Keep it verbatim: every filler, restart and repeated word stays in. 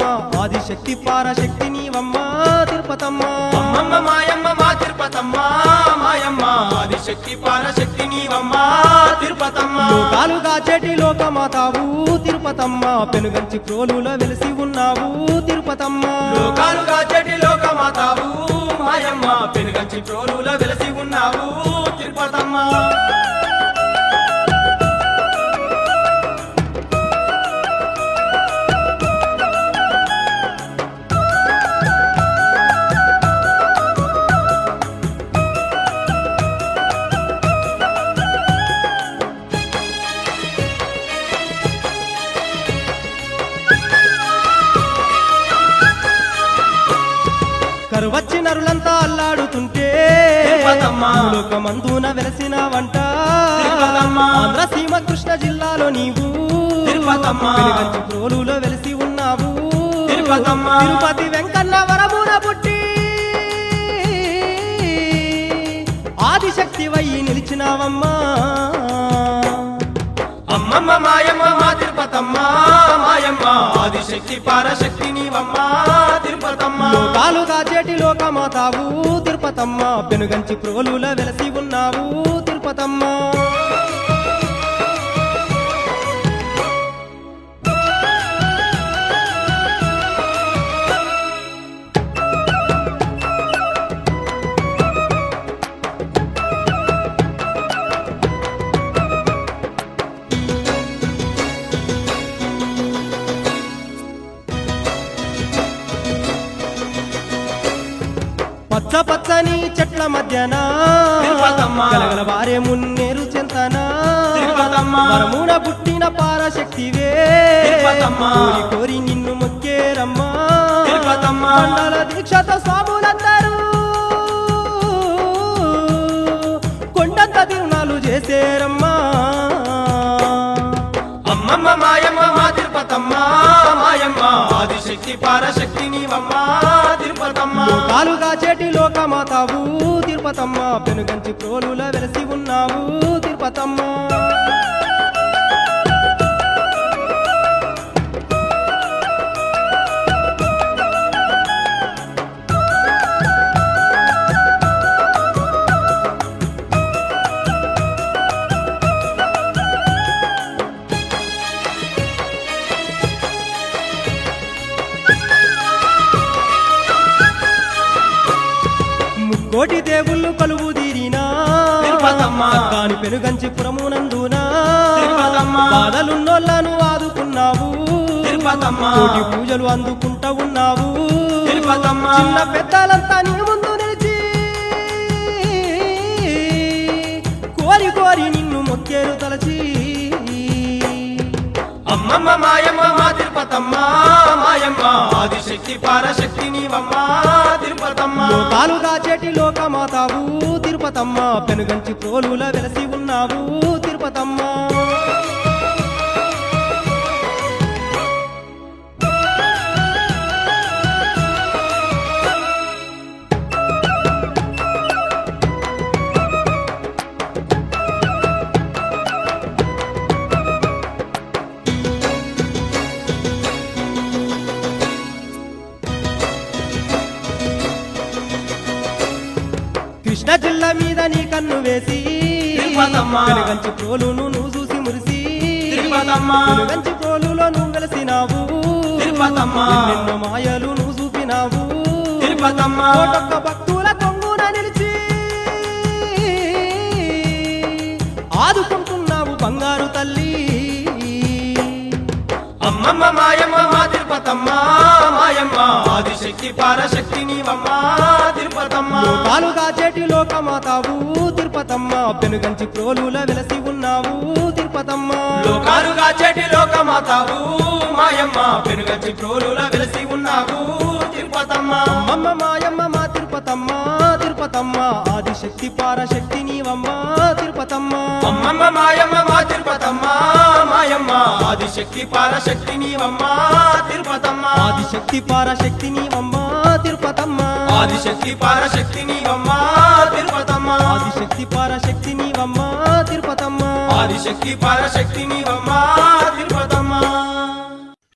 ఆదిశక్తి పరాశక్తి నీవమ్మ తిరుపతమ్మ అమ్మమ్మ మాయమ్మ మా తిరుపతమ్మ మాయమ్మ ఆదిశక్తి పరాశక్తి నీవమ్మ తిరుపతమ్మ లోకాలుగా చెటి లోకమాతావు తిరుపతమ్మ పెనుగంచి ప్రోలులో వెలిసి ఉన్నావు తిరుపతమ్మ లోకాలుగా చెటి లోకమాతావు మాయమ్మ పెనుగంచి ప్రోలులో వెలిసి ఉన్నావు తిరుపతమ్మ కరువచ్చి నరులంతా అల్లాడుతుంటే లోకమందున వెలసిన వంట ఆంధ్ర సీమ కృష్ణ జిల్లాలో నీవు పెనుగంచి ప్రోలులో వెలిసి ఉన్నావు తిరుపతి వెంకన్న వరమున పుట్టి ఆదిశక్తి వయ్యి నిలిచినావమ్మా అమ్మమ్మ మాయమ్మ మా తిరుపతమ్మ మాయమ్మ ఆదిశక్తి పరాశక్తి నీవమ్మ తిరుపతమ్మ లోకాలుగా చేటి లోకమాతావు తిరుపతమ్మ పెనుగంచి ప్రోలులో వెలసి ఉన్నావు తిరుపతమ్మ పచ్చ పచ్చని చెట్ల మధ్యన గలగల వారే మున్నేరు చెంతనా వరమున పుట్టిన పరాశక్తివే కోరి కోరి నిన్ను మొక్కేరమ్మా మండల దీక్షతో స్వాములందరూ కొండంత తిరునాలు చేసేరమ్మా అమ్మమ్మ మాయమ్మ మా తిరుపతమ్మ మాయమ్మ ఆదిశక్తి పరాశక్తి నీవమ్మ తిరుపతమ్మ లోకాలుగా చేటి లోకమాతావు తిరుపతమ్మ పెనుగంచి ప్రోలులో వెలసి ఉన్నావు తిరుపతమ్మ కోటి దేవుళ్ళు కొలువు తీరినా కాని పెనుగంచి పురమునందునా బాధలున్నోళ్లను ఆదుకున్నావు కోటి పూజలు అందుకుంటా ఉన్నావు చిన్న పెద్దలంతా నీ ముందు నిలిచి కోరి కోరి నిన్ను మొక్కేరు తలచి అమ్మమ్మ మాయమ్మ మా తిరుపతమ్మ మాయమ్మ ఆదిశక్తి పరాశక్తి నీవమ్మ తిరుపతమ్మ లోకాలుగా చేటి లోకమాతావు తిరుపతమ్మ పెనుగంచి ప్రోలులో వెలసి ఉన్నావు తిరుపతమ్మ కృష్ణ జిల్లా మీద నీ కన్ను వేసి పెనుగంచి ప్రోలును నువ్వు చూసి మురిసి పెనుగంచి ప్రోలులో నువ్వు వెలసినావు ఎన్నెన్నో మాయలు నువ్వు చూపినావు కోటొక్క భక్తుల కొంగున నిలిచి ఆదుకుంటున్నావు బంగారు తల్లి అమ్మమ్మ మాయమ్మ మా తిరుపతమ్మ మాయమ్మ ఆదిశక్తి పరాశక్తి నీవమ్మ తిరుపతమ్మ లోకాలుగా చేటి లోకమాతావు తిరుపతమ్మ పెనుగంచి ప్రోలులో వెలసి ఉన్నావు తిరుపతమ్మ లోకాలుగా చెటి లోకమాతావు మాయమ్మ పెనుగంచి ప్రోలులో వెలిసి ఉన్నావు తిరుపతమ్మ అమ్మమ్మ మాయమ్మ మా తిరుపతమ్మ తిరుపతమ్మ ఆదిశక్తి పరాశక్తి నీవమ్మ తిరుపతమ్మ అమ్మమ్మ మాయమ్మ మా తిరుపతమ్మ మాయమ్మ ఆదిశక్తి పరాశక్తి నీవమ్మ తిరుపతమ్మ ఆదిశక్తి పరాశక్తి నీవమ్మ తిరుపతమ్మ ఆదిశక్తి పరాశక్తి నీవమ్మ తిరుపతమ్మ ఆదిశక్తి పరాశక్తి నీవమ్మ తిరుపతమ్మ ఆదిశక్తి పరాశక్తి నీవమ్మ తిరుపతమ్మ